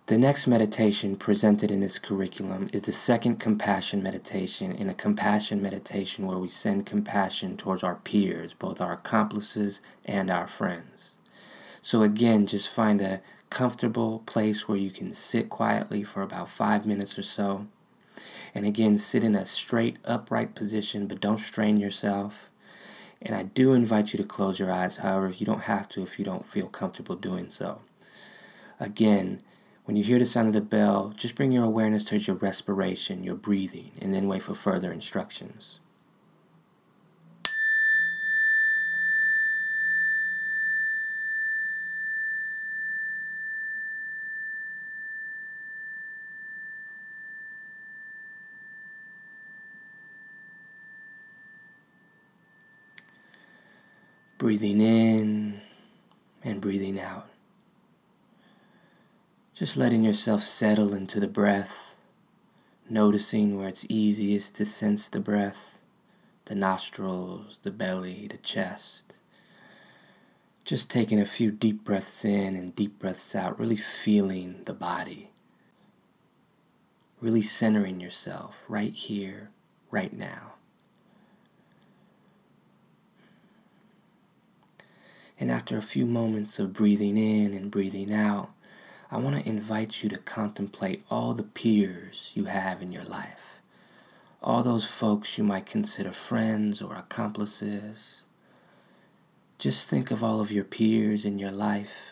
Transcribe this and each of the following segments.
The next meditation presented in this curriculum is the second compassion meditation, in a compassion meditation where we send compassion towards our peers, both our accomplices and our friends. So again, just find a comfortable place where you can sit quietly for about 5 minutes or so. And again, sit in a straight, upright position, but don't strain yourself. And I do invite you to close your eyes. However, you don't have to if you don't feel comfortable doing so. Again, when you hear the sound of the bell, just bring your awareness towards your respiration, your breathing, and then wait for further instructions. Breathing in and breathing out. Just letting yourself settle into the breath, noticing where it's easiest to sense the breath, the nostrils, the belly, the chest. Just taking a few deep breaths in and deep breaths out, really feeling the body. Really centering yourself right here, right now. And after a few moments of breathing in and breathing out, I want to invite you to contemplate all the peers you have in your life. All those folks you might consider friends or accomplices. Just think of all of your peers in your life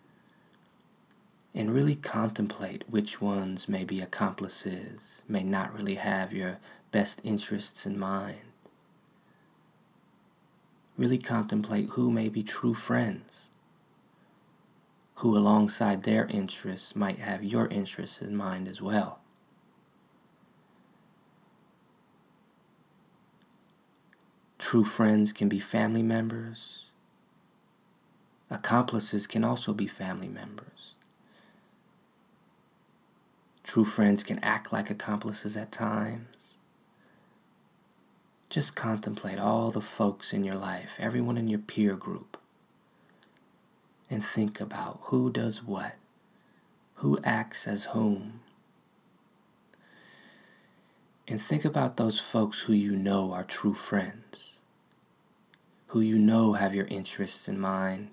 and really contemplate which ones may be accomplices, may not really have your best interests in mind. Really contemplate who may be true friends, who alongside their interests might have your interests in mind as well. True friends can be family members. Accomplices can also be family members. True friends can act like accomplices at times. Just contemplate all the folks in your life, everyone in your peer group, and think about who does what, who acts as whom. And think about those folks who you know are true friends, who you know have your interests in mind.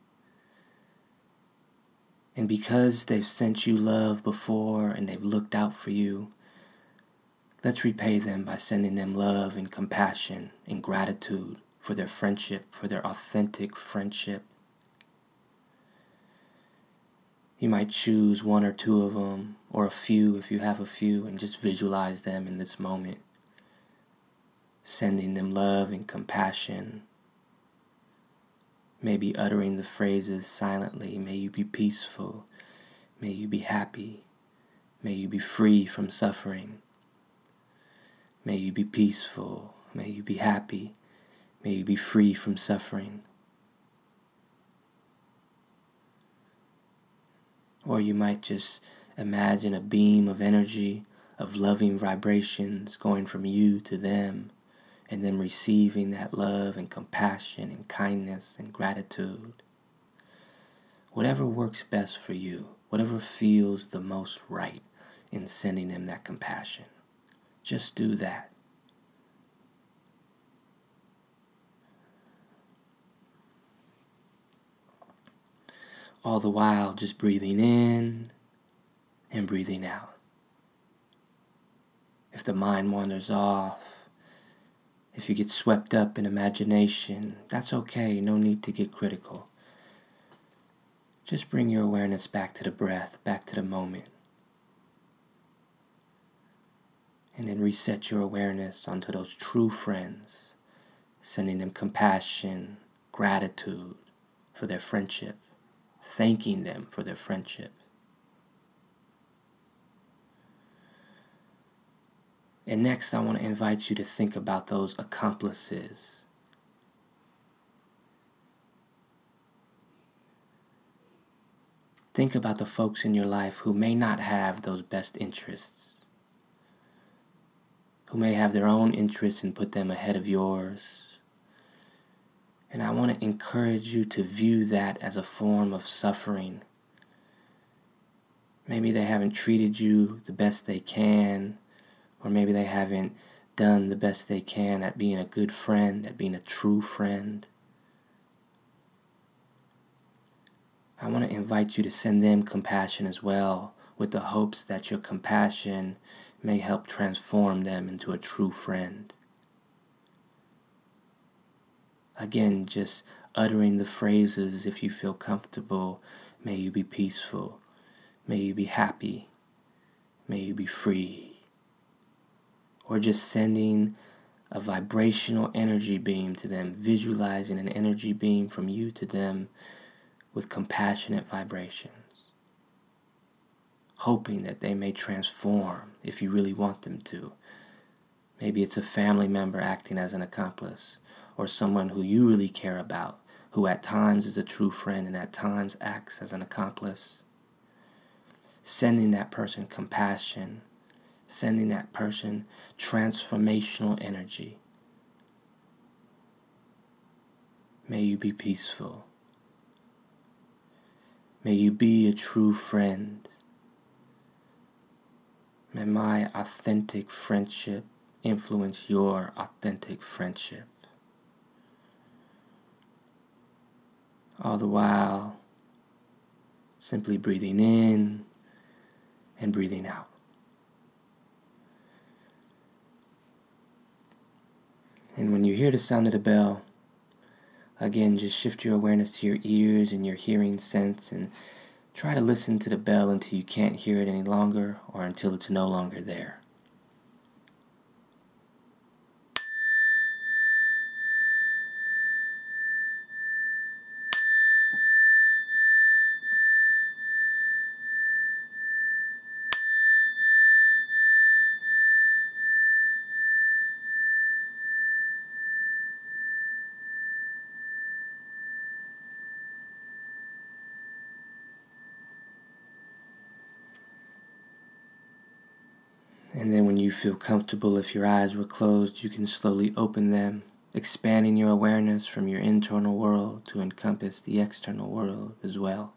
And because they've sent you love before and they've looked out for you, let's repay them by sending them love and compassion and gratitude for their friendship, for their authentic friendship. You might choose one or two of them, or a few if you have a few, and just visualize them in this moment, sending them love and compassion. Maybe uttering the phrases silently. May you be peaceful. May you be happy. May you be free from suffering. May you be peaceful. May you be happy. May you be free from suffering. Or you might just imagine a beam of energy, of loving vibrations going from you to them, and then receiving that love and compassion and kindness and gratitude. Whatever works best for you, whatever feels the most right in sending them that compassion, just do that. All the while just breathing in and breathing out. If the mind wanders off, if you get swept up in imagination, that's okay. No need to get critical. Just bring your awareness back to the breath, back to the moment. And then reset your awareness onto those true friends, sending them compassion, gratitude for their friendship, thanking them for their friendship. And next, I want to invite you to think about those accomplices. Think about the folks in your life who may not have those best interests, who may have their own interests and put them ahead of yours. And I want to encourage you to view that as a form of suffering. Maybe they haven't treated you the best they can, or maybe they haven't done the best they can at being a good friend, at being a true friend. I want to invite you to send them compassion as well, with the hopes that your compassion may help transform them into a true friend. Again, just uttering the phrases, if you feel comfortable, may you be peaceful, may you be happy, may you be free. Or just sending a vibrational energy beam to them, visualizing an energy beam from you to them with compassionate vibrations, hoping that they may transform if you really want them to. Maybe it's a family member acting as an accomplice, or someone who you really care about, who at times is a true friend and at times acts as an accomplice. Sending that person compassion, sending that person transformational energy. May you be peaceful. May you be a true friend. May my authentic friendship influence your authentic friendship. All the while, simply breathing in and breathing out. And when you hear the sound of the bell, again, just shift your awareness to your ears and your hearing sense and try to listen to the bell until you can't hear it any longer or until it's no longer there. And then when you feel comfortable, if your eyes were closed, you can slowly open them, expanding your awareness from your internal world to encompass the external world as well.